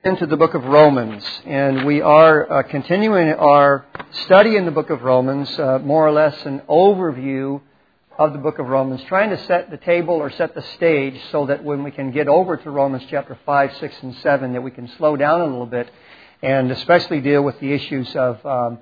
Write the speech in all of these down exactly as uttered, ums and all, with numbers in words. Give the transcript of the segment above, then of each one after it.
Into the book of Romans, and we are uh, continuing our study in the book of Romans, uh, more or less an overview of the book of Romans, trying to set the table or set the stage so that when we can get over to Romans chapter five, six, and seven, that we can slow down a little bit and especially deal with the issues of um,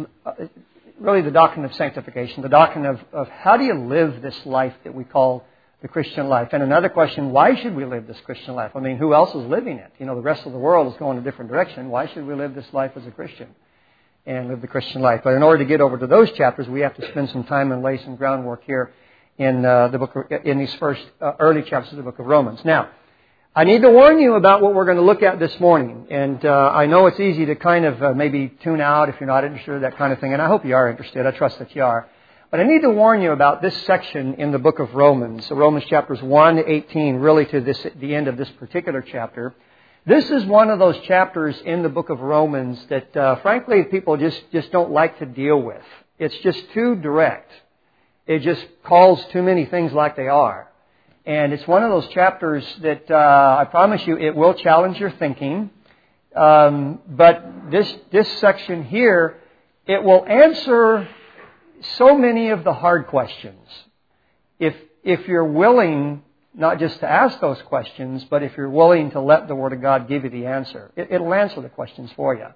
really the doctrine of sanctification, the doctrine of, of how do you live this life that we call the Christian life. And another question, why should we live this Christian life? I mean, who else is living it? You know, the rest of the world is going a different direction. Why should we live this life as a Christian and live the Christian life? But in order to get over to those chapters, we have to spend some time and lay some groundwork here in uh, the book, of, in these first uh, early chapters of the book of Romans. Now, I need to warn you about what we're going to look at this morning. And uh, I know it's easy to kind of uh, maybe tune out if you're not interested, that kind of thing. And I hope you are interested. I trust that you are. But I need to warn you about this section in the book of Romans, so Romans chapters one to eighteen, really to this, the end of this particular chapter. This is one of those chapters in the book of Romans that, uh, frankly, people just, just don't like to deal with. It's just too direct. It just calls too many things like they are. And it's one of those chapters that, uh, I promise you, it will challenge your thinking. Um, but this, this section here, it will answer so many of the hard questions. If if you're willing not just to ask those questions, but if you're willing to let the Word of God give you the answer, it, it'll answer the questions for you.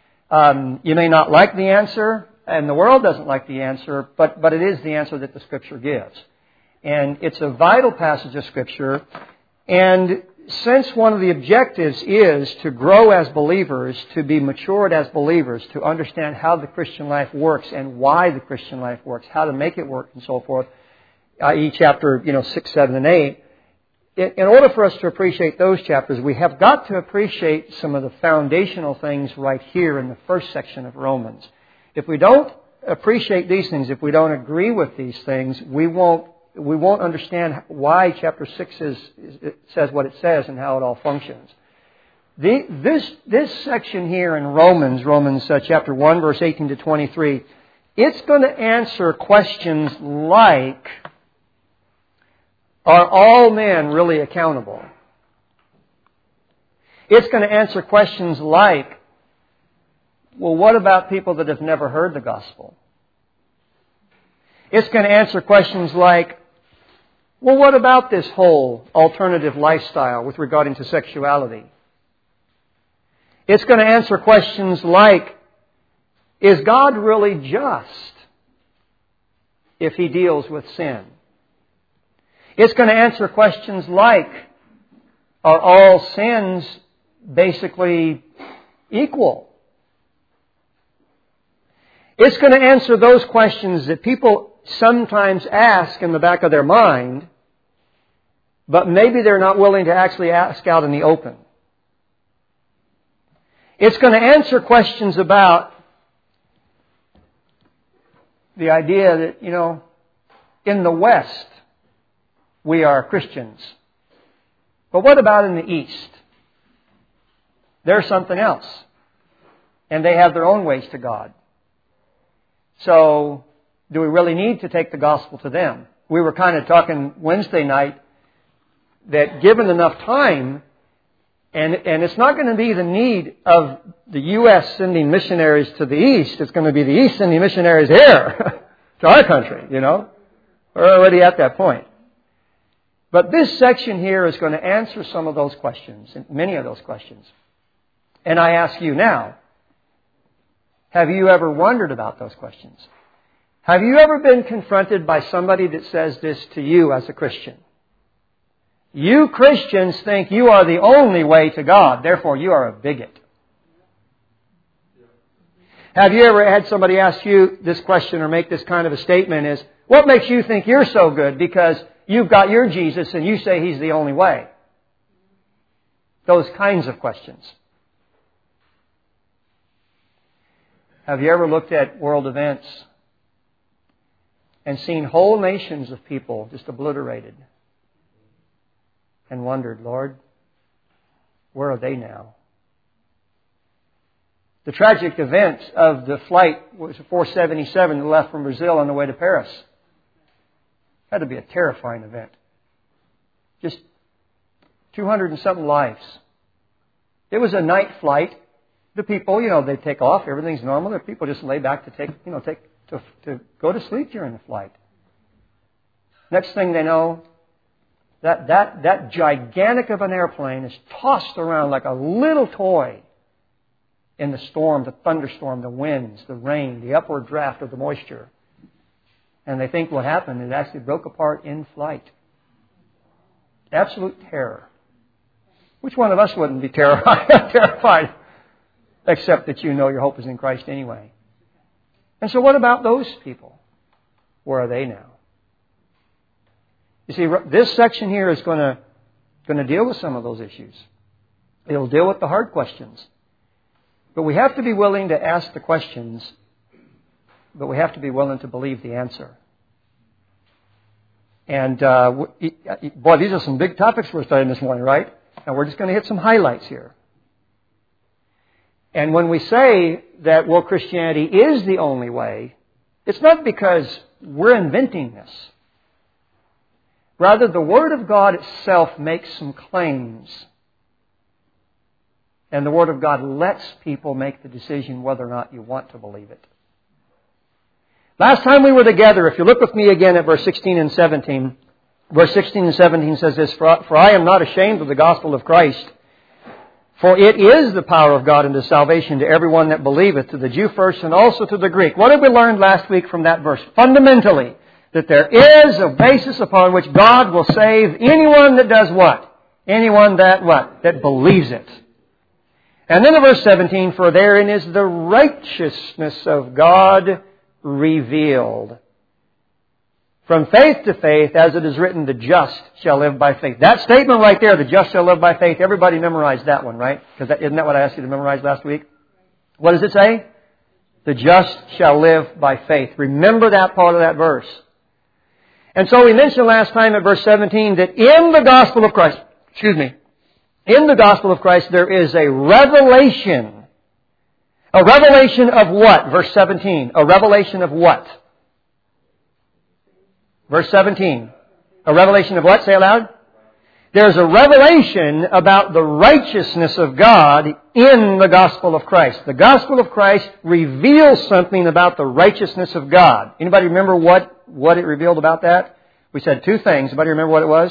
Um, you may not like the answer, and the world doesn't like the answer, but, but it is the answer that the Scripture gives. And it's a vital passage of Scripture, and since one of the objectives is to grow as believers, to be matured as believers, to understand how the Christian life works and why the Christian life works, how to make it work and so forth, that is chapter you know six, seven, and eight, in order for us to appreciate those chapters, we have got to appreciate some of the foundational things right here in the first section of Romans. If we don't appreciate these things, if we don't agree with these things, we won't We won't understand why chapter six is, it says what it says and how it all functions. The, this, this section here in Romans, Romans uh, chapter one, verse eighteen to twenty-three, it's going to answer questions like, are all men really accountable? It's going to answer questions like, well, what about people that have never heard the gospel? It's going to answer questions like, well, what about this whole alternative lifestyle with regarding to sexuality? It's going to answer questions like, is God really just if He deals with sin? It's going to answer questions like, are all sins basically equal? It's going to answer those questions that people sometimes ask in the back of their mind, but maybe they're not willing to actually ask out in the open. It's going to answer questions about the idea that, you know, in the West, we are Christians. But what about in the East? They're something else. And they have their own ways to God. So, do we really need to take the gospel to them? We were kind of talking Wednesday night that given enough time, and, and it's not going to be the need of the U S sending missionaries to the East. It's going to be the East sending missionaries here to our country, you know. We're already at that point. But this section here is going to answer some of those questions, many of those questions. And I ask you now, have you ever wondered about those questions? Have you ever been confronted by somebody that says this to you as a Christian? You Christians think you are the only way to God, therefore you are a bigot. Have you ever had somebody ask you this question or make this kind of a statement is, what makes you think you're so good because you've got your Jesus and you say He's the only way? Those kinds of questions. Have you ever looked at world events and seen whole nations of people just obliterated and wondered, Lord, where are they now? The tragic event of the flight was four seventy-seven that left from Brazil on the way to Paris. Had to be a terrifying event. Just two hundred and something lives It was a night flight. The people, you know, they take off. Everything's normal. The people just lay back to take, you know, take to, to go to sleep during the flight. Next thing they know, that, that, that gigantic of an airplane is tossed around like a little toy in the storm, the thunderstorm, the winds, the rain, the upward draft of the moisture. And they think what happened, it actually broke apart in flight. Absolute terror. Which one of us wouldn't be terrified, terrified, except that you know your hope is in Christ anyway? And so what about those people? Where are they now? You see, this section here is going to, going to deal with some of those issues. It'll deal with the hard questions. But we have to be willing to ask the questions, but we have to be willing to believe the answer. And, uh, boy, these are some big topics we're studying this morning, right? And we're just going to hit some highlights here. And when we say that, well, Christianity is the only way, it's not because we're inventing this. Rather, the Word of God itself makes some claims. And the Word of God lets people make the decision whether or not you want to believe it. Last time we were together, if you look with me again at verse sixteen and seventeen, verse sixteen and seventeen says this, For, for I am not ashamed of the gospel of Christ, for it is the power of God unto salvation to everyone that believeth, to the Jew first and also to the Greek. What did we learn last week from that verse? Fundamentally, that there is a basis upon which God will save anyone that does what? Anyone that what? That believes it. And then in verse seventeen, for therein is the righteousness of God revealed. From faith to faith, as it is written, the just shall live by faith. That statement right there, the just shall live by faith, everybody memorized that one, right? Because that, isn't that what I asked you to memorize last week? What does it say? The just shall live by faith. Remember that part of that verse. And so we mentioned last time at verse seventeen that in the gospel of Christ, excuse me, in the gospel of Christ there is a revelation. A revelation of what? Verse seventeen. A revelation of what? Verse seventeen. A revelation of what? Say it loud. There's a revelation about the righteousness of God in the gospel of Christ. The gospel of Christ reveals something about the righteousness of God. Anybody remember what, what it revealed about that? We said two things. Anybody remember what it was?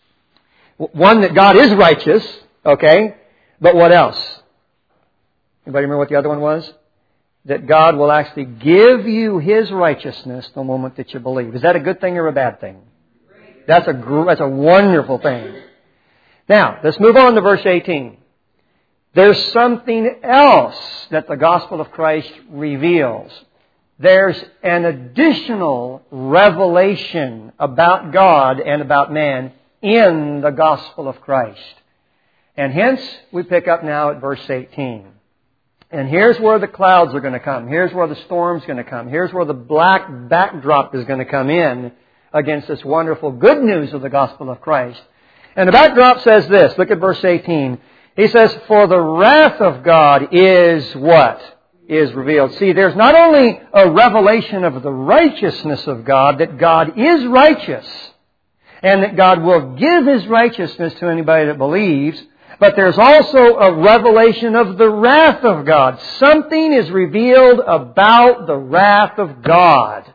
One, that God is righteous. Okay. But what else? Anybody remember what the other one was? That God will actually give you His righteousness the moment that you believe. Is that a good thing or a bad thing? That's a that's a wonderful thing. Now, let's move on to verse eighteen. There's something else that the gospel of Christ reveals. There's an additional revelation about God and about man in the gospel of Christ. And hence, we pick up now at verse eighteen. And here's where the clouds are going to come. Here's where the storm's going to come. Here's where the black backdrop is going to come in against this wonderful good news of the gospel of Christ. And the backdrop says this. Look at verse eighteen. He says, for the wrath of God is what? Is revealed. See, there's not only a revelation of the righteousness of God, that God is righteous, and that God will give His righteousness to anybody that believes, but there's also a revelation of the wrath of God. Something is revealed about the wrath of God.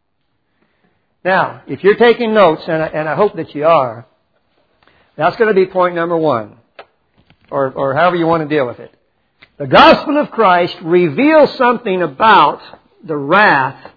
Now, if you're taking notes, and I, and I hope that you are, that's going to be point number one, or, or however you want to deal with it. The gospel of Christ reveals something about the wrath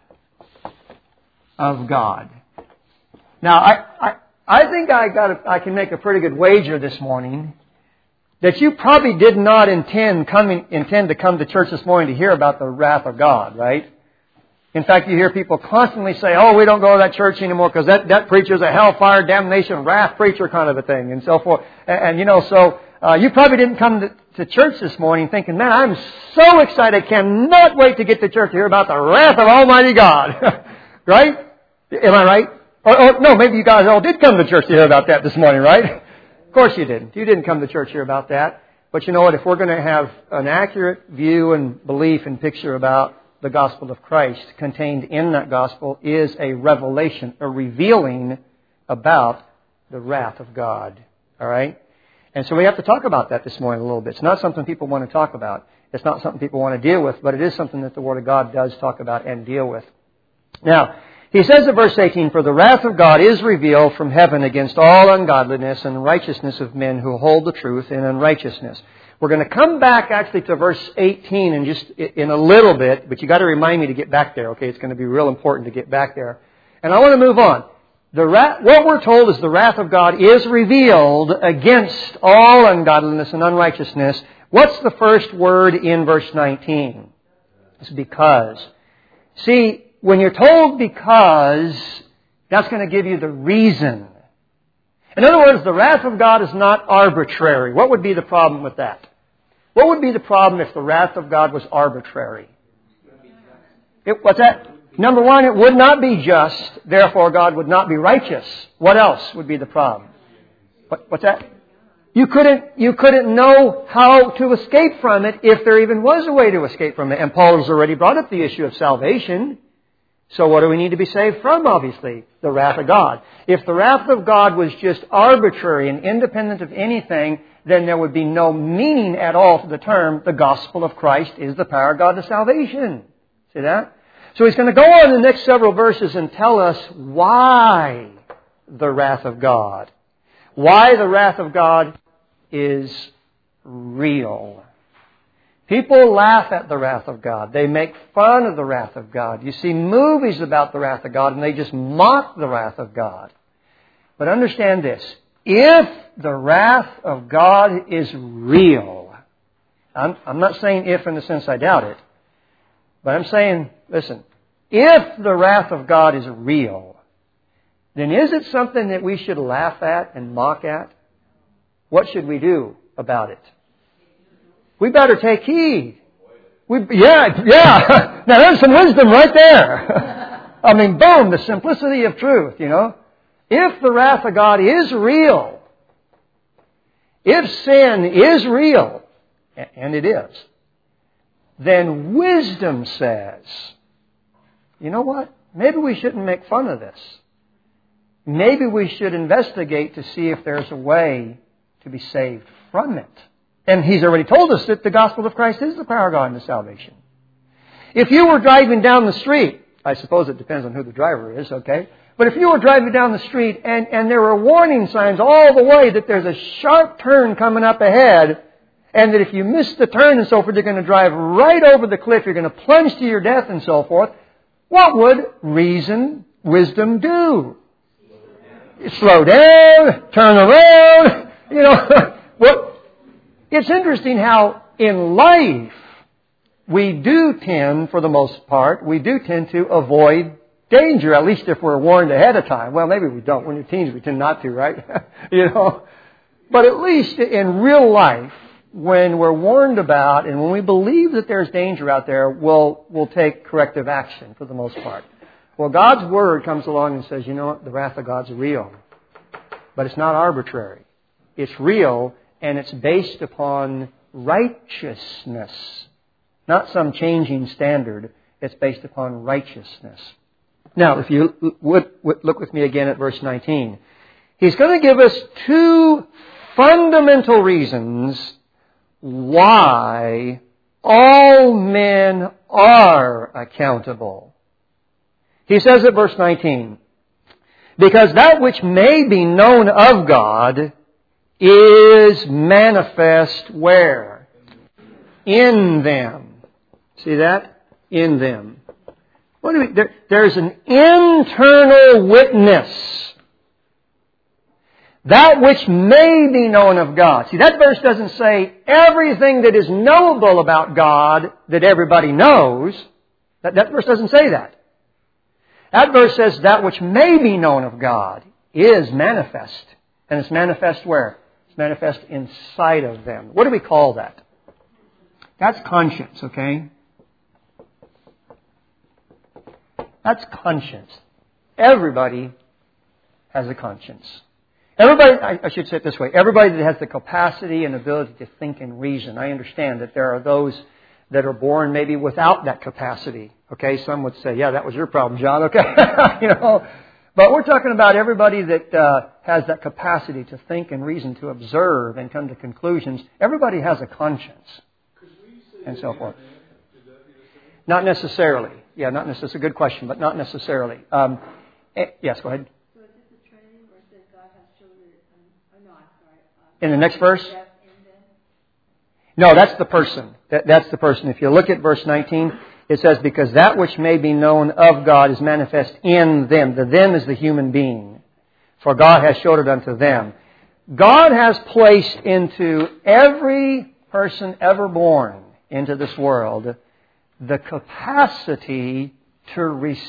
of God. Now, I, I, I think I got a, I can make a pretty good wager this morning that you probably did not intend coming intend to come to church this morning to hear about the wrath of God, right? In fact, you hear people constantly say, oh, we don't go to that church anymore because that, that preacher's a hellfire, damnation, wrath preacher kind of a thing, and so forth. And, and you know, so uh, you probably didn't come to, to church this morning thinking, man, I'm so excited, cannot wait to get to church to hear about the wrath of Almighty God. Right? Am I right? Or, or no, maybe you guys all did come to church to hear about that this morning, right? Of course you didn't. You didn't come to church to hear about that. But you know what? If we're going to have an accurate view and belief and picture about the gospel of Christ, contained in that gospel is a revelation, a revealing about the wrath of God. All right? And so we have to talk about that this morning a little bit. It's not something people want to talk about. It's not something people want to deal with, but it is something that the Word of God does talk about and deal with. Now, he says in verse eighteen, "For the wrath of God is revealed from heaven against all ungodliness and unrighteousness of men who hold the truth in unrighteousness." We're going to come back actually to verse eighteen in just in a little bit, but you got to remind me to get back there, okay? It's going to be real important to get back there. And I want to move on. The wrath, what we're told is the wrath of God is revealed against all ungodliness and unrighteousness. What's the first word in verse nineteen? It's because. See, when you're told because, that's going to give you the reason. In other words, the wrath of God is not arbitrary. What would be the problem with that? What would be the problem if the wrath of God was arbitrary? It, what's that? Number one, it would not be just. Therefore, God would not be righteous. What else would be the problem? What, what's that? You couldn't, you couldn't know how to escape from it if there even was a way to escape from it. And Paul has already brought up the issue of salvation. So what do we need to be saved from, obviously? The wrath of God. If the wrath of God was just arbitrary and independent of anything, then there would be no meaning at all to the term, the gospel of Christ is the power of God to salvation. See that? So he's going to go on in the next several verses and tell us why the wrath of God. Why the wrath of God is real. People laugh at the wrath of God. They make fun of the wrath of God. You see movies about the wrath of God and they just mock the wrath of God. But understand this. If the wrath of God is real, I'm, I'm not saying if in the sense I doubt it, but I'm saying, listen, if the wrath of God is real, then is it something that we should laugh at and mock at? What should we do about it? We better take heed. We, yeah, yeah. Now there's some wisdom right there. I mean, boom, the simplicity of truth, you know. If the wrath of God is real, if sin is real, and it is, then wisdom says, you know what? Maybe we shouldn't make fun of this. Maybe we should investigate to see if there's a way to be saved from it. And he's already told us that the gospel of Christ is the power of God into salvation. If you were driving down the street, I suppose it depends on who the driver is, okay? But if you were driving down the street and, and there were warning signs all the way that there's a sharp turn coming up ahead, and that if you miss the turn and so forth, you're going to drive right over the cliff, you're going to plunge to your death and so forth, what would reason, wisdom do? Slow down, turn around, you know, what? It's interesting how in life we do tend, for the most part, we do tend to avoid danger, at least if we're warned ahead of time. Well, maybe we don't. When you're teens, we tend not to, right? you know. But at least in real life, when we're warned about and when we believe that there's danger out there, we'll, we'll take corrective action for the most part. Well, God's Word comes along and says, you know what? The wrath of God's real. But it's not arbitrary. It's real. And it's based upon righteousness. Not some changing standard. It's based upon righteousness. Now, if you would look with me again at verse nineteen. He's going to give us two fundamental reasons why all men are accountable. He says at verse nineteen, because that which may be known of God is manifest where? In them. See that? In them. What do we, there, there's an internal witness. That which may be known of God. See, that verse doesn't say everything that is knowable about God that everybody knows. That, that verse doesn't say that. That verse says that which may be known of God is manifest. And it's manifest where? Manifest inside of them. What do we call that? That's conscience, okay? That's conscience. Everybody has a conscience. Everybody, I, I should say it this way, everybody that has the capacity and ability to think and reason. I understand that there are those that are born maybe without that capacity. Okay, some would say, yeah, that was your problem, John, okay? you know. But we're talking about everybody that uh, has that capacity to think and reason, to observe and come to conclusions. Everybody has a conscience and so forth. Not necessarily. Yeah, not necessarily. It's a good question, but not necessarily. Um, eh, yes, go ahead. So is this the Trinity where it says God has children? Um, oh, no, I'm sorry. Um, In the next verse? Yes, and then? No, that's the person. That, that's the person. If you look at verse nineteen, it says, because that which may be known of God is manifest in them. The them is the human being. For God has showed it unto them. God has placed into every person ever born into this world the capacity to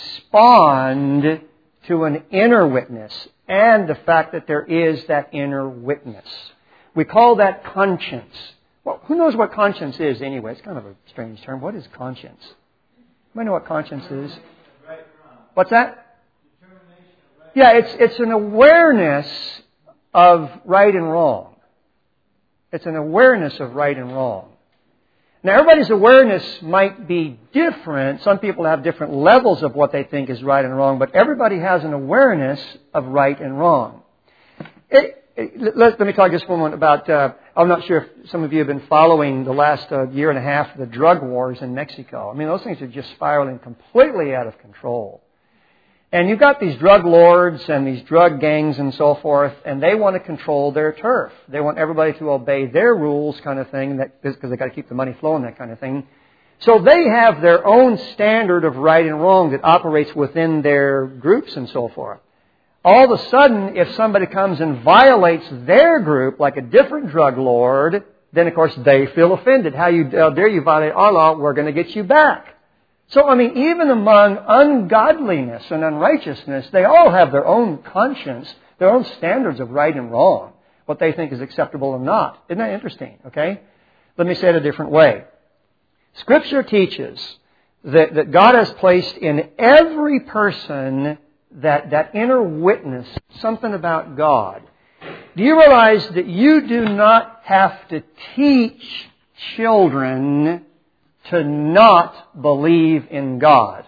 respond to an inner witness and the fact that there is that inner witness. We call that conscience. Well, who knows what conscience is anyway? It's kind of a strange term. What is conscience? You know what conscience is? What's that? Yeah, it's it's an awareness of right and wrong. It's an awareness of right and wrong. Now, everybody's awareness might be different. Some people have different levels of what they think is right and wrong, but everybody has an awareness of right and wrong. It, it, let, let me talk just for a moment about, uh, I'm not sure if some of you have been following the last uh, year and a half of the drug wars in Mexico. I mean, those things are just spiraling completely out of control. And you've got these drug lords and these drug gangs and so forth, and they want to control their turf. They want everybody to obey their rules kind of thing, because they've got to keep the money flowing, that kind of thing. So they have their own standard of right and wrong that operates within their groups and so forth. All of a sudden, if somebody comes and violates their group, like a different drug lord, then of course they feel offended. How you how dare you violate our law? We're going to get you back. So, I mean, even among ungodliness and unrighteousness, they all have their own conscience, their own standards of right and wrong, what they think is acceptable and not. Isn't that interesting? Okay? Let me say it a different way. Scripture teaches that, that God has placed in every person that, that inner witness, something about God. Do you realize that you do not have to teach children to not believe in God?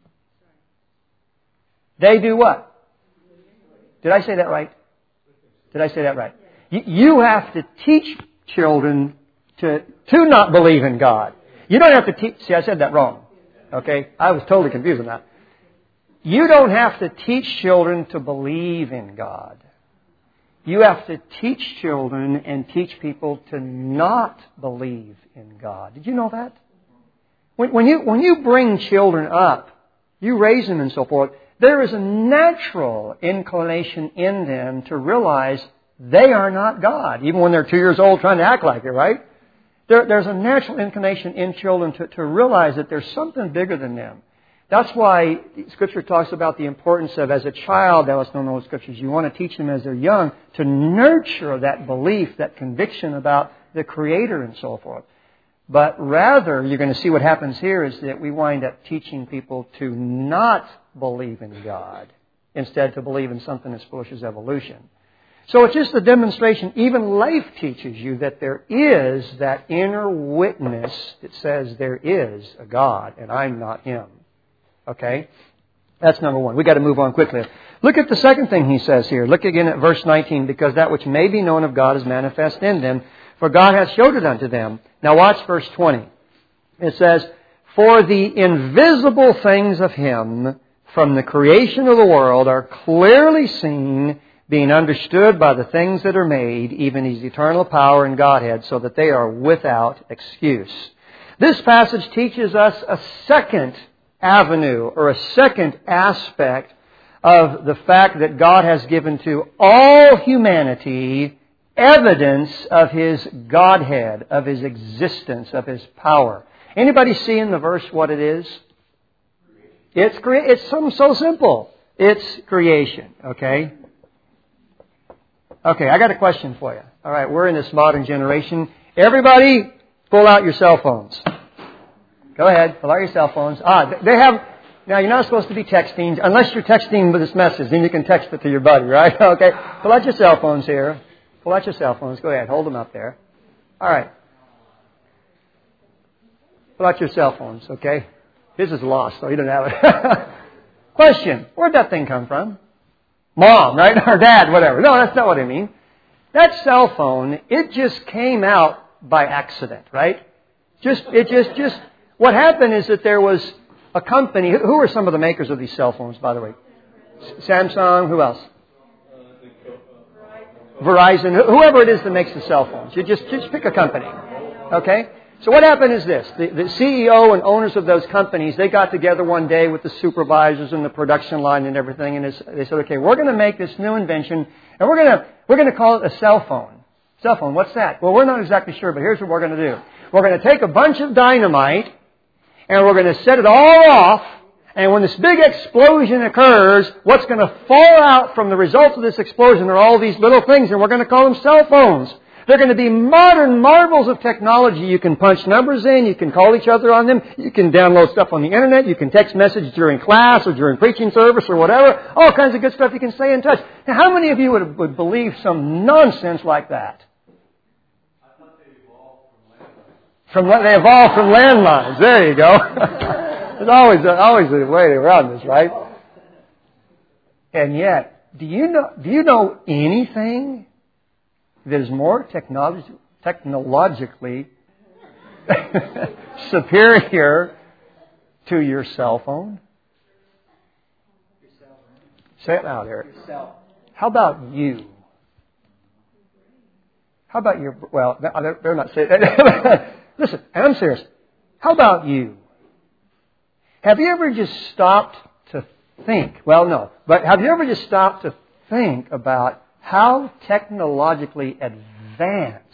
They do what? Did I say that right? Did I say that right? You have to teach children to, to not believe in God. You don't have to teach... See, I said that wrong. Okay? I was totally confused on that. You don't have to teach children to believe in God. You have to teach children and teach people to not believe in God. Did you know that? When, when you when you bring children up, you raise them and so forth, there is a natural inclination in them to realize they are not God, even when they're two years old trying to act like it, right? There, there's a natural inclination in children to, to realize that there's something bigger than them. That's why Scripture talks about the importance of, as a child, thou hast known those Scriptures, you want to teach them as they're young to nurture that belief, that conviction about the Creator and so forth. But rather, you're going to see what happens here is that we wind up teaching people to not believe in God, instead to believe in something as foolish as evolution. So it's just a demonstration. Even life teaches you that there is that inner witness that says there is a God and I'm not Him. Okay? That's number one. We've got to move on quickly. Look at the second thing he says here. Look again at verse nineteen. Because that which may be known of God is manifest in them, for God hath showed it unto them. Now watch verse twenty. It says, for the invisible things of Him from the creation of the world are clearly seen, being understood by the things that are made, even His eternal power and Godhead, so that they are without excuse. This passage teaches us a second avenue or a second aspect of the fact that God has given to all humanity evidence of His Godhead, of His existence, of His power. Anybody see in the verse what it is? It's cre- it's so, so simple. It's creation, okay? Okay, I got a question for you. All right, we're in this modern generation. Everybody, pull out your cell phones. Go ahead, pull out your cell phones. Ah, they have... Now, you're not supposed to be texting, unless you're texting with this message. Then you can text it to your buddy, right? Okay, pull out your cell phones here. Pull out your cell phones. Go ahead, hold them up there. All right. Pull out your cell phones, okay? His is lost, so he doesn't have it. Question, where'd that thing come from? mom, right? Or dad, whatever. No, that's not what I mean. That cell phone, it just came out by accident, right? Just, it just, just, what happened is that there was a company. Who are some of the makers of these cell phones, by the way? Samsung, who else? Verizon, whoever it is that makes the cell phones. You just, just pick a company. Okay? So what happened is this. The, the C E O and owners of those companies, they got together one day with the supervisors and the production line and everything, and they said, okay, we're going to make this new invention, and we're going to we're going to call it a cell phone. Cell phone, what's that? Well, we're not exactly sure, but here's what we're going to do. We're going to take a bunch of dynamite, and we're going to set it all off, and when this big explosion occurs, what's going to fall out from the results of this explosion are all these little things, and we're going to call them cell phones. They're going to be modern marvels of technology. You can punch numbers in. You can call each other on them. You can download stuff on the Internet. You can text messages during class or during preaching service or whatever. All kinds of good stuff you can stay in touch. Now, how many of you would, would believe some nonsense like that? I thought they evolved from landlines. From, they evolved from landlines. There you go. There's always, always a way around this, right? And yet, do you know, do you know anything that is more technolog- technologically superior to your cell phone? Say it loud, Eric. How about you? How about your... Well, they're, they're not saying... Listen, and I'm serious. How about you? Have you ever just stopped to think? Well, no. But have you ever just stopped to think about how technologically advanced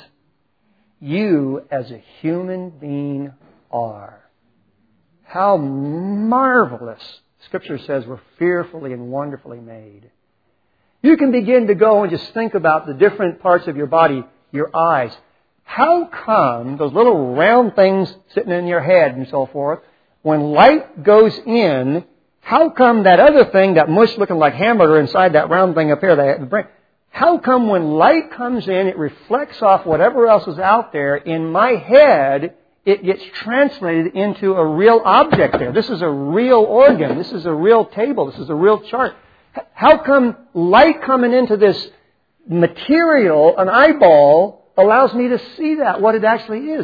you as a human being are? How marvelous. Scripture says we're fearfully and wonderfully made. You can begin to go and just think about the different parts of your body, your eyes. How come those little round things sitting in your head and so forth, when light goes in, how come that other thing, that mush looking like hamburger inside that round thing up here, the brain, how come when light comes in, it reflects off whatever else is out there, in my head, it gets translated into a real object there. This is a real organ. This is a real table. This is a real chart. How come light coming into this material, an eyeball, allows me to see that, what it actually is?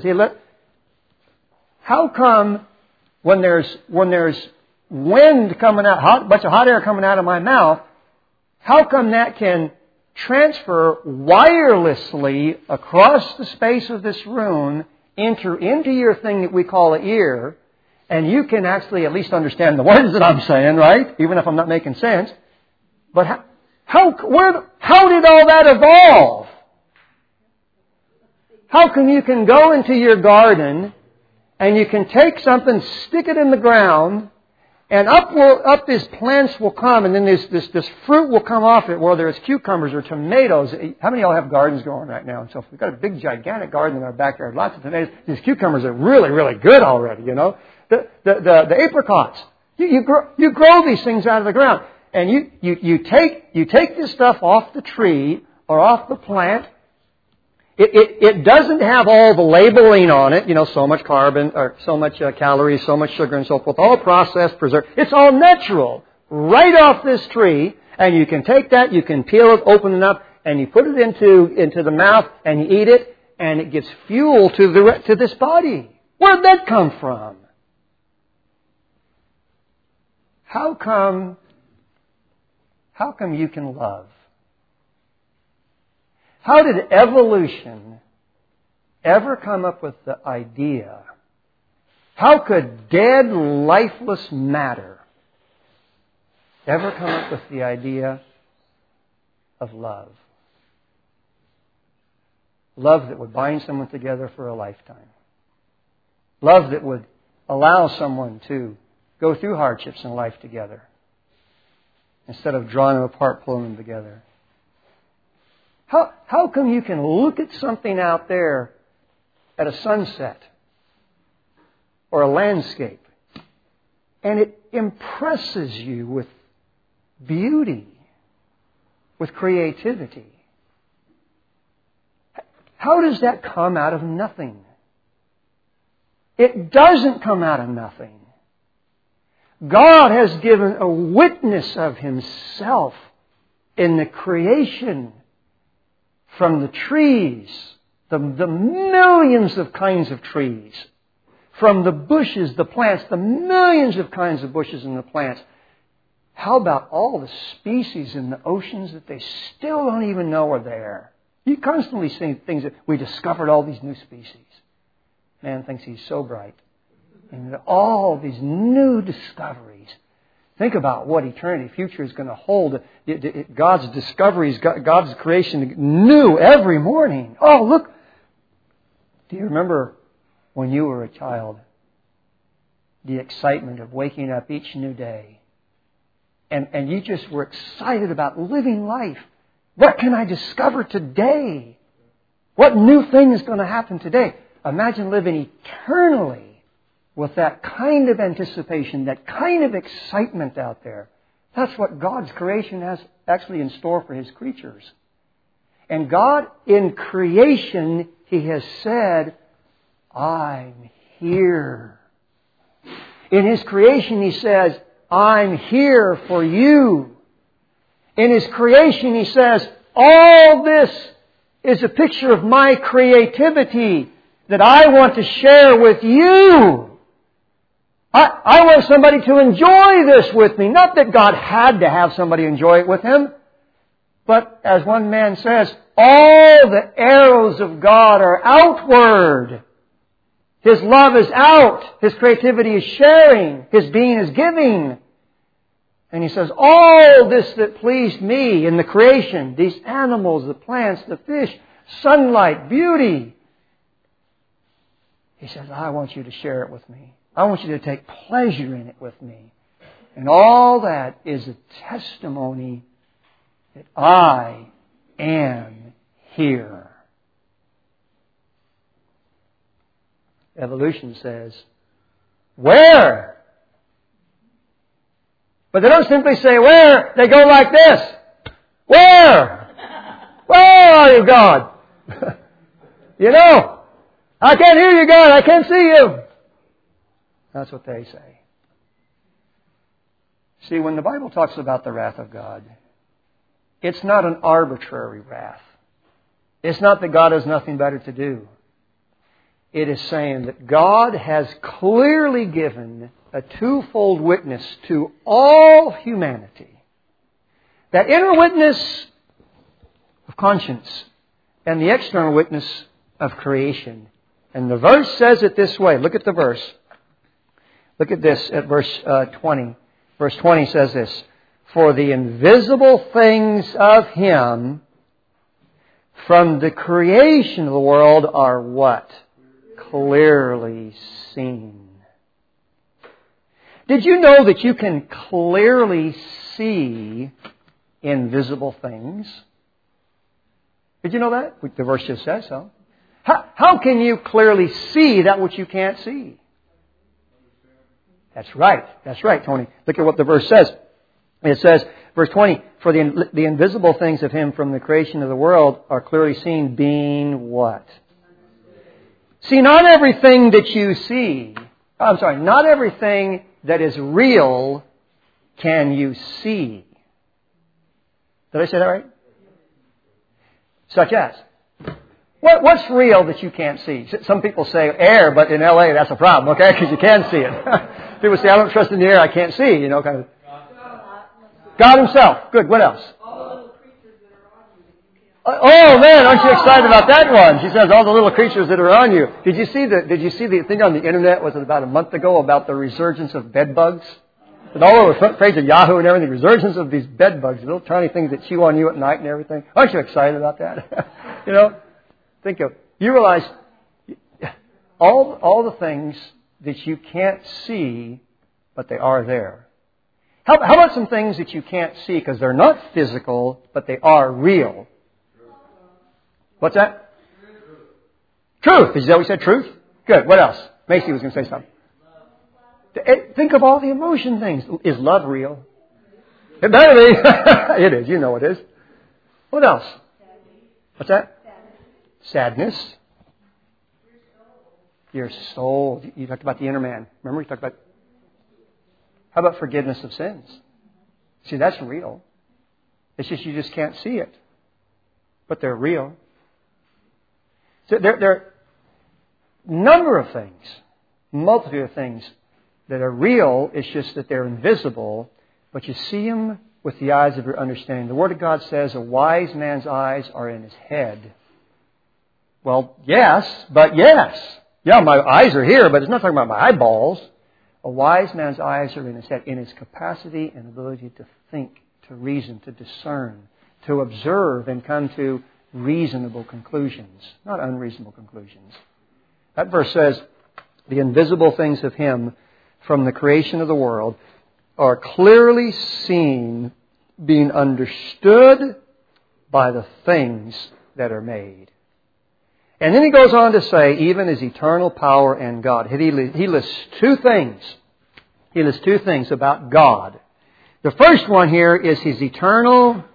How come when there's, when there's wind coming out, hot, bunch of hot air coming out of my mouth, how come that can transfer wirelessly across the space of this room, enter into your thing that we call an ear, and you can actually at least understand the words that I'm saying, right? Even if I'm not making sense. But how, how, where, how did all that evolve? How come you can go into your garden and you can take something, stick it in the ground, and up will, up these plants will come, and then this, this, this fruit will come off it, whether it's cucumbers or tomatoes. How many of y'all have gardens going right now? And so we've got a big, gigantic garden in our backyard, lots of tomatoes. These cucumbers are really, really good already, you know. The, the, the, the apricots. You, you, grow, you grow these things out of the ground. And you, you, you, take, you take this stuff off the tree or off the plant. It, it, it doesn't have all the labeling on it, you know, so much carbon, or so much uh, calories, so much sugar and so forth, all processed, preserved. It's all natural, right off this tree, and you can take that, you can peel it, open it up, and you put it into, into the mouth, and you eat it, and it gives fuel to, the, to this body. Where'd that come from? How come, how come you can love? How did evolution ever come up with the idea? How could dead, lifeless matter ever come up with the idea of love? Love that would bind someone together for a lifetime. Love that would allow someone to go through hardships in life together instead of drawing them apart, pulling them together. How, how come you can look at something out there at a sunset or a landscape and it impresses you with beauty, with creativity? How does that come out of nothing? It doesn't come out of nothing. God has given a witness of Himself in the creation, from the trees, the, the millions of kinds of trees, from the bushes, the plants, the millions of kinds of bushes and the plants. How about all the species in the oceans that they still don't even know are there? You constantly see things that we discovered all these new species. Man thinks he's so bright. And all these new discoveries. Think about what eternity future is going to hold. It, it, God's discoveries, God's creation, new every morning. Oh, look. Do you remember when you were a child? The excitement of waking up each new day. And, and you just were excited about living life. What can I discover today? What new thing is going to happen today? Imagine living eternally with that kind of anticipation, that kind of excitement out there. That's what God's creation has actually in store for His creatures. And God, in creation, He has said, I'm here. In His creation, He says, I'm here for you. In His creation, He says, all this is a picture of my creativity that I want to share with you. I, I want somebody to enjoy this with me. Not that God had to have somebody enjoy it with Him. But as one man says, all the arrows of God are outward. His love is out. His creativity is sharing. His being is giving. And He says, all this that pleased me in the creation, these animals, the plants, the fish, sunlight, beauty. He says, I want you to share it with me. I want you to take pleasure in it with me. And all that is a testimony that I am here. Evolution says, where? But they don't simply say where. They go like this. Where? Where are you, God? You know, I can't hear you, God. I can't see you. That's what they say. See, when the Bible talks about the wrath of God, it's not an arbitrary wrath. It's not that God has nothing better to do. It is saying that God has clearly given a twofold witness to all humanity. That inner witness of conscience and the external witness of creation. And the verse says it this way. Look at the verse. Look at this at verse uh, twenty. Verse twenty says this. For the invisible things of Him from the creation of the world are what? Clearly seen. Did you know that you can clearly see invisible things? Did you know that? The verse just says so. How, how can you clearly see that which you can't see? That's right. That's right, Tony. Look at what the verse says. It says, verse twenty, for the, the invisible things of Him from the creation of the world are clearly seen, being what? See, not everything that you see, I'm sorry, not everything that is real can you see. Did I say that right? Such as? What, what's real that you can't see? Some people say air, but in L A that's a problem, okay? Because you can see it. People say, I don't trust in the air, I can't see, you know, kind of. God Himself. Good. What else? Oh man, aren't you excited about that one? She says all the little creatures that are on you. Did you see the Did you see the thing on the internet? Was it about a month ago about the resurgence of bed bugs? And all over the front page of Yahoo and everything, resurgence of these bed bugs, little tiny things that chew on you at night and everything. Aren't you excited about that? You know, think of you realize all all the things that you can't see, but they are there. How, how about some things that you can't see because they're not physical, but they are real? What's that? Truth. Is that what you said? Truth? Good. What else? Macy was going to say something. Think of all the emotion things. Is love real? It better be. It is. You know it is. What else? What's that? Sadness. Your soul. You talked about the inner man. Remember you talked about... How about forgiveness of sins? See, that's real. It's just you just can't see it. But they're real. So there, there are a number of things, multitude of things that are real. It's just that they're invisible, but you see them with the eyes of your understanding. The Word of God says a wise man's eyes are in his head. Well, yes, but yes. Yeah, my eyes are here, but it's not talking about my eyeballs. A wise man's eyes are in his head, in his capacity and ability to think, to reason, to discern, to observe and come to reasonable conclusions, not unreasonable conclusions. That verse says, the invisible things of Him from the creation of the world are clearly seen, being understood by the things that are made. And then he goes on to say, even His eternal power and God. He lists two things. He lists two things about God. The first one here is His eternal,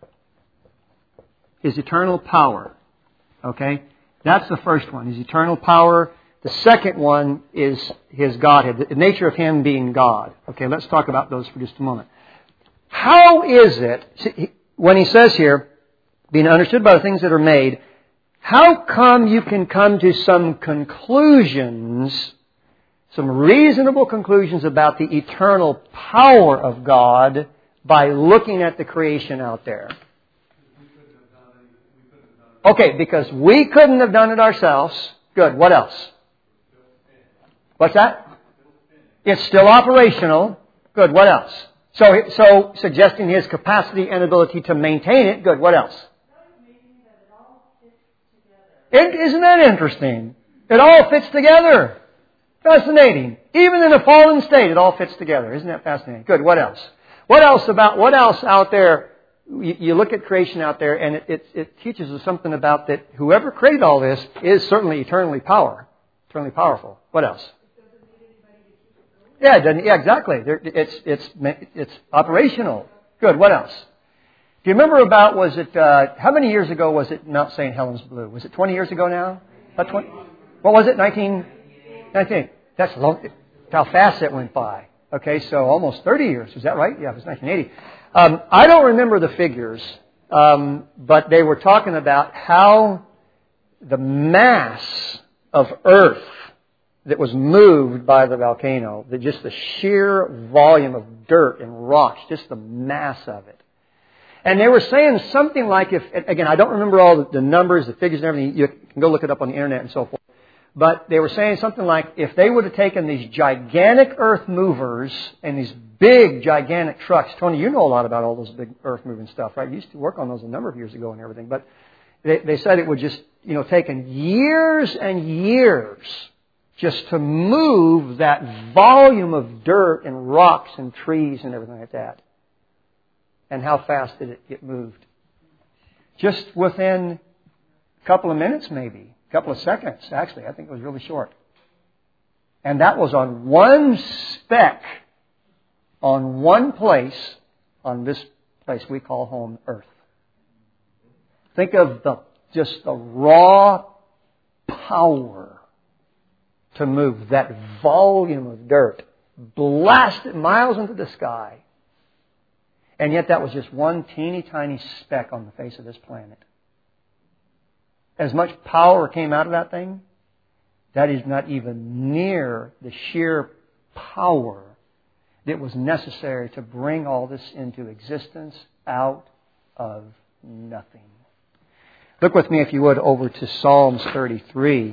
His eternal power. Okay? That's the first one, His eternal power. The second one is His Godhead, the nature of Him being God. Okay, let's talk about those for just a moment. How is it, when he says here, being understood by the things that are made, how come you can come to some conclusions, some reasonable conclusions about the eternal power of God by looking at the creation out there? Okay, because we couldn't have done it ourselves. Good. What else? What's that? It's still operational. Good. What else? So, so suggesting His capacity and ability to maintain it. Good. What else? It, isn't that interesting? It all fits together. Fascinating. Even in a fallen state, it all fits together. Isn't that fascinating? Good. What else? What else about, what else out there? You, you look at creation out there and it, it, it teaches us something about that whoever created all this is certainly eternally power, eternally powerful. What else? Yeah, it doesn't, yeah, exactly. There, it's, it's, it's operational. Good. What else? Do you remember about, was it, uh, how many years ago was it Mount Saint Helens blew? Was it twenty years ago now? About twenty? What was it? nineteen? nineteen. That's long, how fast it went by. Okay, so almost thirty years. Is that right? Yeah, it was nineteen eighty. Um, I don't remember the figures, um, but they were talking about how the mass of earth that was moved by the volcano, the, just the sheer volume of dirt and rocks, just the mass of it. And they were saying something like, if again, I don't remember all the numbers, the figures and everything. You can go look it up on the internet and so forth. But they were saying something like, if they would have taken these gigantic earth movers and these big, gigantic trucks. Tony, you know a lot about all those big earth moving stuff, right? You used to work on those a number of years ago and everything. But they, they said it would just, you know, taken years and years just to move that volume of dirt and rocks and trees and everything like that. And how fast did it get moved? Just within a couple of minutes, maybe. A couple of seconds, actually. I think it was really short. And that was on one speck, on one place, on this place we call home, Earth. Think of the just the raw power to move that volume of dirt, blast it miles into the sky. And yet that was just one teeny tiny speck on the face of this planet. As much power came out of that thing, that is not even near the sheer power that was necessary to bring all this into existence out of nothing. Look with me, if you would, over to Psalms thirty-three.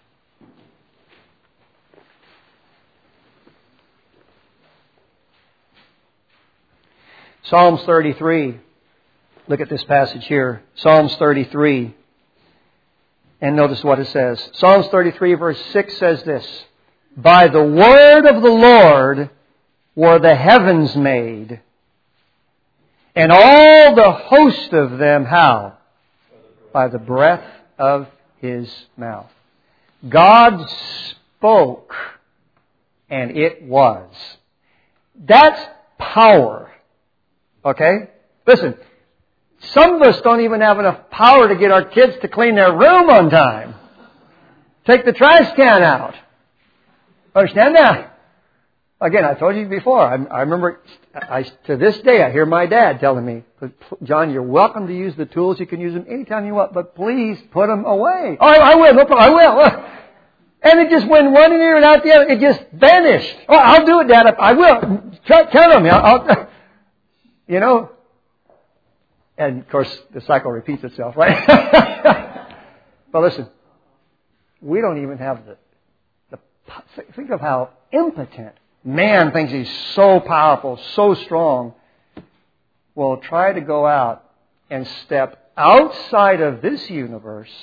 Psalms thirty-three. Look at this passage here. Psalms thirty-three. And notice what it says. Psalms thirty-three verse six says this. By the word of the Lord were the heavens made, and all the host of them, how? By the breath of His mouth. God spoke, and it was. That's power. Okay? Listen, some of us don't even have enough power to get our kids to clean their room on time. Take the trash can out. Understand that? Again, I told you before, I, I remember, I, to this day, I hear my dad telling me, John, you're welcome to use the tools. You can use them anytime you want, but please put them away. Oh, I, I will, no problem, I will. And it just went one ear and out the other. It just vanished. Oh, I'll do it, Dad. I will. Count on me. I'll, I'll, you know. And, of course, the cycle repeats itself, right? But listen, we don't even have the, the... Think of how impotent man thinks he's so powerful, so strong. Well, try to go out and step outside of this universe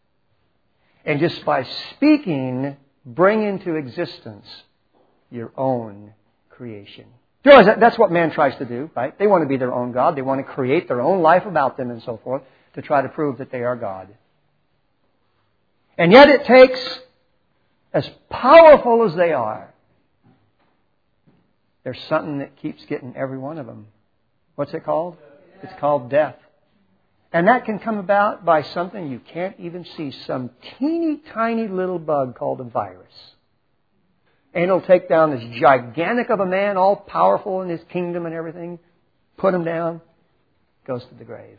and just by speaking, bring into existence your own creation. You realize that that's what man tries to do, right? They want to be their own God. They want to create their own life about them and so forth to try to prove that they are God. And yet it takes, as powerful as they are, there's something that keeps getting every one of them. What's it called? It's called death. And that can come about by something you can't even see. Some teeny tiny little bug called a virus. And it'll take down this gigantic of a man, all powerful in his kingdom and everything. Put him down. Goes to the grave.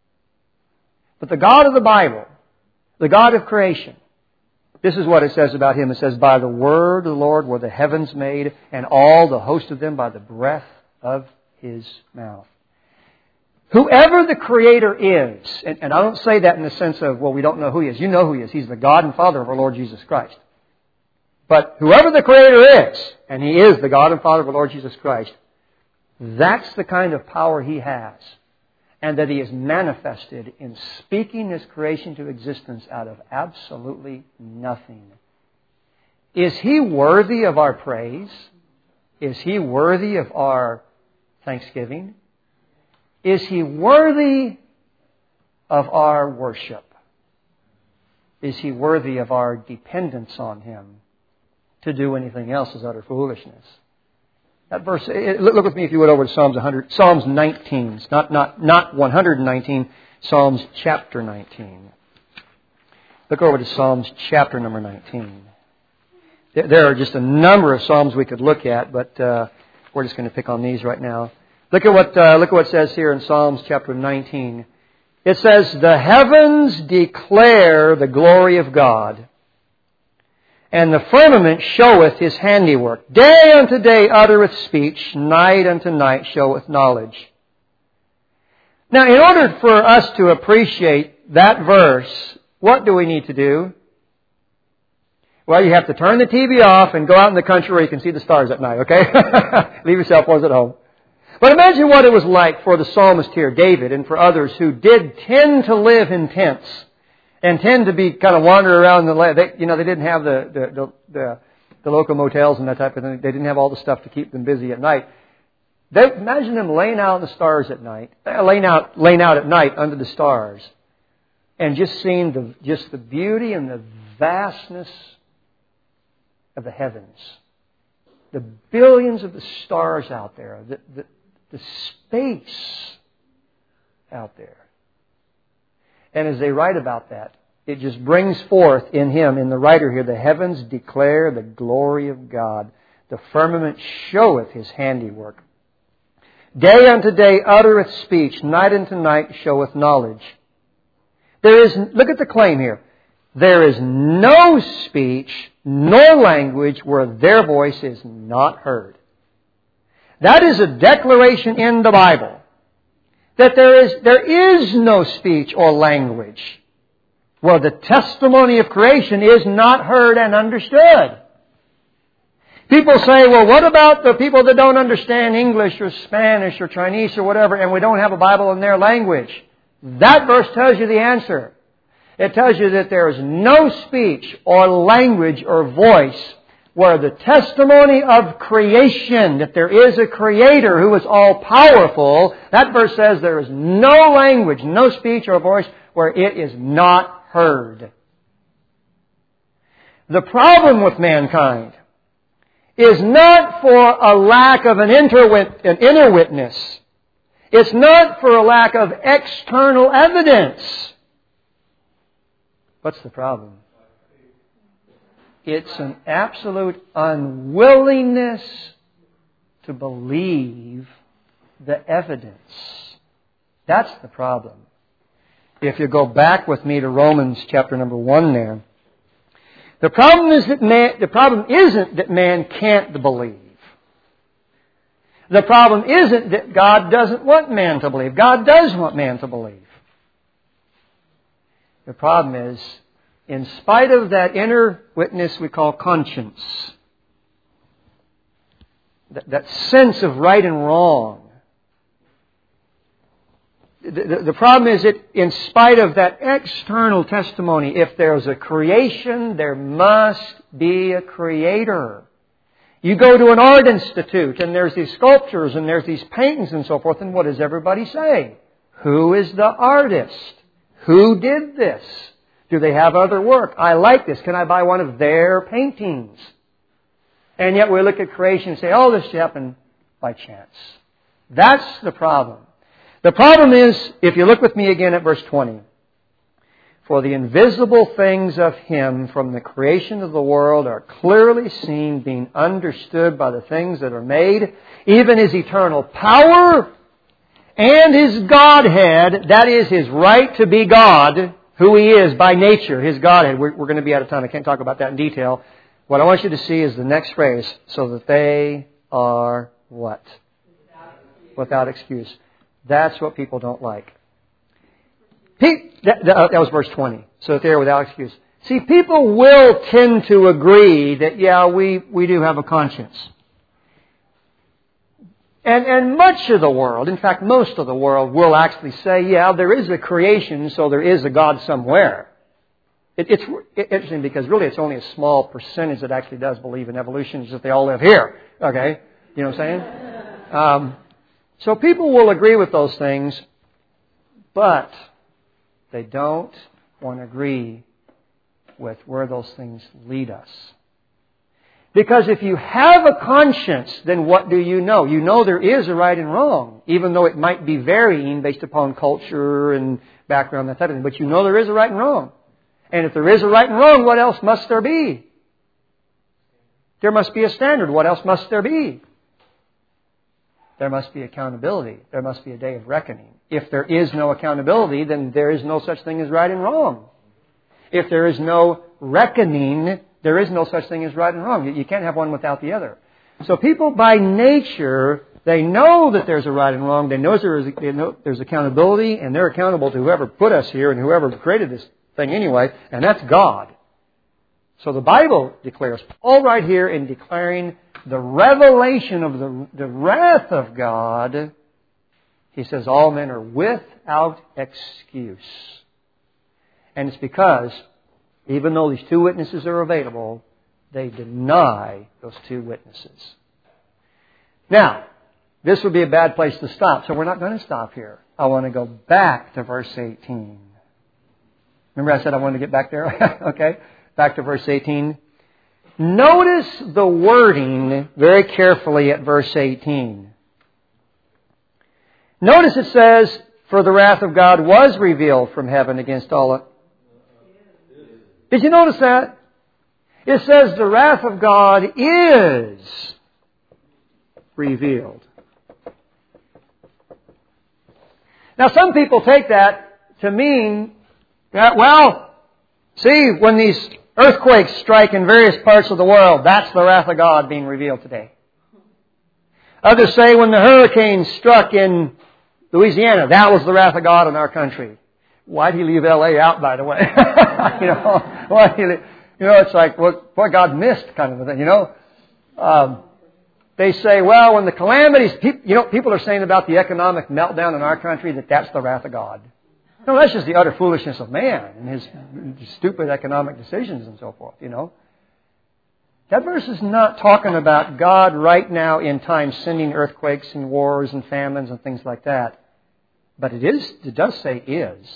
But the God of the Bible, the God of creation, this is what it says about Him. It says, by the word of the Lord were the heavens made, and all the host of them by the breath of His mouth. Whoever the Creator is, and, and I don't say that in the sense of, well, we don't know who He is. You know who He is. He's the God and Father of our Lord Jesus Christ. But whoever the Creator is, and He is the God and Father of our Lord Jesus Christ, that's the kind of power He has. And that He is manifested in speaking His creation to existence out of absolutely nothing. Is He worthy of our praise? Is He worthy of our thanksgiving? Is He worthy of our worship? Is He worthy of our dependence on Him? To do anything else is utter foolishness. That verse, look with me if you would over to Psalms one hundred, Psalms nineteen, not not not one hundred nineteen, Psalms chapter nineteen. Look over to Psalms chapter number nineteen. There are just a number of psalms we could look at, but uh, we're just going to pick on these right now. Look at what uh, look at what it says here in Psalms chapter nineteen. It says, "The heavens declare the glory of God, and the firmament showeth His handiwork. Day unto day uttereth speech, night unto night showeth knowledge." Now, in order for us to appreciate that verse, what do we need to do? Well, you have to turn the T V off and go out in the country where you can see the stars at night, okay? Leave your cell phones at home. But imagine what it was like for the psalmist here, David, and for others who did tend to live in tents and tend to be kind of wandering around the land. They, you know, they didn't have the, the, the, the, the local motels and that type of thing. They didn't have all the stuff to keep them busy at night. They, imagine them laying out in the stars at night, laying out, laying out at night under the stars, and just seeing the, just the beauty and the vastness of the heavens. The billions of the stars out there, the, the, the space out there. And as they write about that, it just brings forth in him, in the writer here, the heavens declare the glory of God. The firmament showeth His handiwork. Day unto day uttereth speech, night unto night showeth knowledge. There is, look at the claim here. There is no speech nor language where their voice is not heard. That is a declaration in the Bible. That there is, there is no speech or language where the testimony of creation is not heard and understood. People say, well, what about the people that don't understand English or Spanish or Chinese or whatever, and we don't have a Bible in their language? That verse tells you the answer. It tells you that there is no speech or language or voice where the testimony of creation, that there is a Creator who is all-powerful, that verse says there is no language, no speech or voice where it is not heard. The problem with mankind is not for a lack of an, interwit- an inner witness. It's not for a lack of external evidence. What's the problem? It's an absolute unwillingness to believe the evidence. That's the problem. If you go back with me to Romans chapter number one there, the problem is that man, the problem isn't that man can't believe. The problem isn't that God doesn't want man to believe. God does want man to believe. The problem is, in spite of that inner witness we call conscience, that, that sense of right and wrong, the, the, the problem is that in spite of that external testimony, if there's a creation, there must be a creator. You go to an art institute and there's these sculptures and there's these paintings and so forth, and what does everybody say? Who is the artist? Who did this? Do they have other work? I like this. Can I buy one of their paintings? And yet we look at creation and say, oh, this happened by chance. That's the problem. The problem is, if you look with me again at verse twenty, for the invisible things of Him from the creation of the world are clearly seen, being understood by the things that are made, even His eternal power and His Godhead, that is His right to be God, who He is by nature, His Godhead. We're, we're going to be out of time. I can't talk about that in detail. What I want you to see is the next phrase, so that they are what? Without excuse. Without excuse. That's what people don't like. That, that, that was verse twenty. So that they are without excuse. See, people will tend to agree that, yeah, we, we do have a conscience. And, and much of the world, in fact, most of the world will actually say, yeah, there is a creation, so there is a God somewhere. It, it's interesting because really it's only a small percentage that actually does believe in evolution. It's just they all live here. Okay? You know what I'm saying? Um, so people will agree with those things, but they don't want to agree with where those things lead us. Because if you have a conscience, then what do you know? You know there is a right and wrong, even though it might be varying based upon culture and background, that type of thing. But you know there is a right and wrong. And if there is a right and wrong, what else must there be? There must be a standard. What else must there be? There must be accountability. There must be a day of reckoning. If there is no accountability, then there is no such thing as right and wrong. If there is no reckoning, there is no such thing as right and wrong. You can't have one without the other. So people by nature, they know that there's a right and wrong. They know there is, they know there's accountability, and they're accountable to whoever put us here and whoever created this thing anyway, and that's God. So the Bible declares, Paul right here in declaring the revelation of the, the wrath of God, he says all men are without excuse. And it's because, even though these two witnesses are available, they deny those two witnesses. Now, this would be a bad place to stop, so we're not going to stop here. I want to go back to verse eighteen. Remember I said I wanted to get back there? Okay, back to verse eighteen. Notice the wording very carefully at verse eighteen. Notice it says, for the wrath of God was revealed from heaven against all. Did you notice that? It says the wrath of God is revealed. Now some people take that to mean that, well, see, when these earthquakes strike in various parts of the world, that's the wrath of God being revealed today. Others say when the hurricane struck in Louisiana, that was the wrath of God in our country. Why did He leave L A out, by the way? you know, why did He leave? You know, it's like what, what God missed kind of a thing, you know. Um, they say, well, when the calamities, you know, people are saying about the economic meltdown in our country that that's the wrath of God. No, that's just the utter foolishness of man and his stupid economic decisions and so forth, you know. That verse is not talking about God right now in time sending earthquakes and wars and famines and things like that. But it is, it does say is.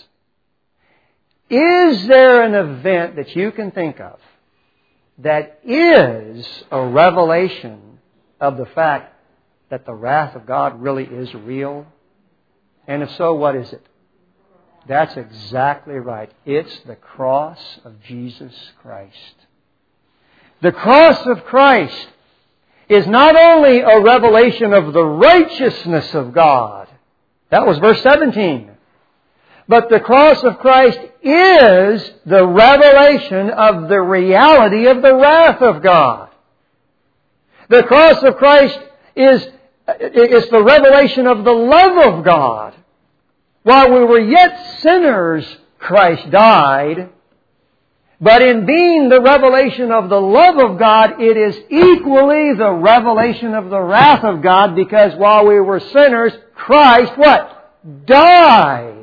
Is there an event that you can think of that is a revelation of the fact that the wrath of God really is real? And if so, what is it? That's exactly right. It's the cross of Jesus Christ. The cross of Christ. is not only a revelation of the righteousness of God. That was verse seventeen. But the cross of Christ is the revelation of the reality of the wrath of God. The cross of Christ is, is the revelation of the love of God. While we were yet sinners, Christ died. But in being the revelation of the love of God, it is equally the revelation of the wrath of God, because while we were sinners, Christ, what? Died.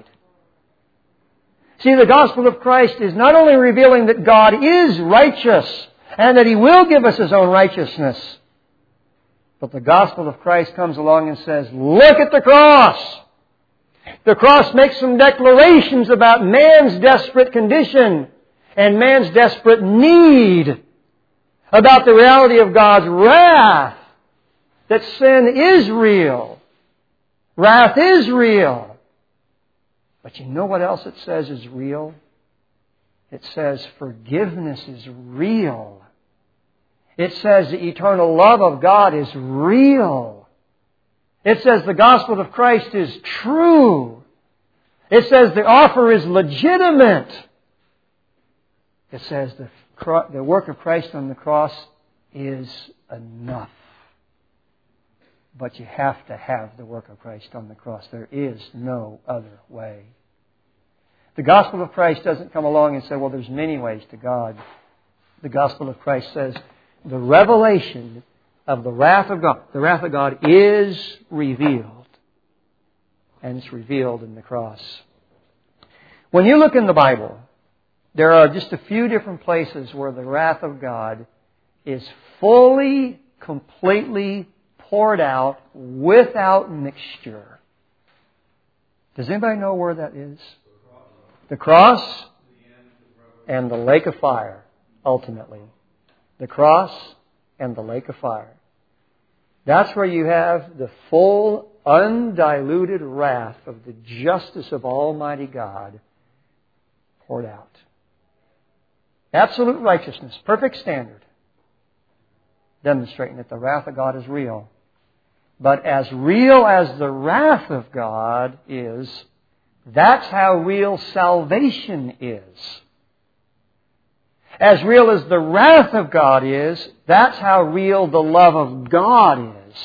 See, the gospel of Christ is not only revealing that God is righteous and that He will give us His own righteousness, but the gospel of Christ comes along and says, look at the cross! The cross makes some declarations about man's desperate condition and man's desperate need, about the reality of God's wrath, that sin is real, wrath is real. But you know what else it says is real? It says forgiveness is real. It says the eternal love of God is real. It says the gospel of Christ is true. It says the offer is legitimate. It says the, the work of Christ on the cross is enough. But you have to have the work of Christ on the cross. There is no other way. The gospel of Christ doesn't come along and say, well, there's many ways to God. The gospel of Christ says the revelation of the wrath of God, the wrath of God is revealed. And it's revealed in the cross. When you look in the Bible, there are just a few different places where the wrath of God is fully, completely poured out without mixture. Does anybody know where that is? The cross and the lake of fire, ultimately. The cross and the lake of fire. That's where you have the full, undiluted wrath of the justice of Almighty God poured out. Absolute righteousness, perfect standard, demonstrating that the wrath of God is real. But as real as the wrath of God is, that's how real salvation is. As real as the wrath of God is, that's how real the love of God is.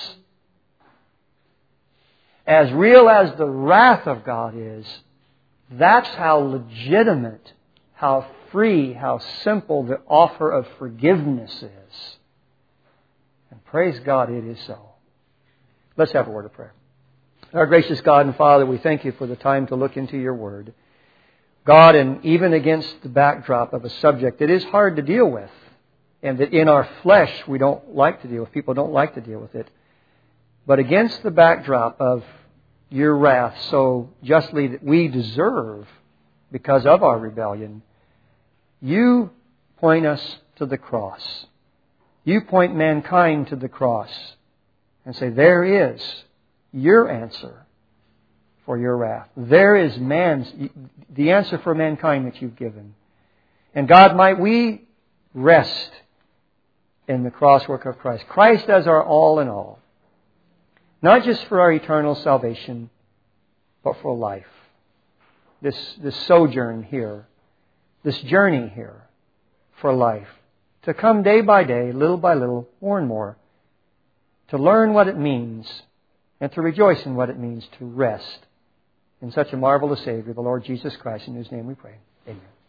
As real as the wrath of God is, that's how legitimate, how free, how simple the offer of forgiveness is. And praise God, it is so. Let's have a word of prayer. Our gracious God and Father, we thank You for the time to look into Your Word. God, and even against the backdrop of a subject that is hard to deal with, and that in our flesh we don't like to deal with, people don't like to deal with it, but against the backdrop of Your wrath so justly that we deserve because of our rebellion, You point us to the cross. You point mankind to the cross and say, there is Your answer for Your wrath. There is man's, the answer for mankind that You've given. And God, might we rest in the cross work of Christ. Christ as our all in all. Not just for our eternal salvation, but for life. This, this sojourn here, this journey here for life. To come day by day, little by little, more and more, to learn what it means and to rejoice in what it means to rest in such a marvelous Savior, the Lord Jesus Christ, in whose name we pray. Amen.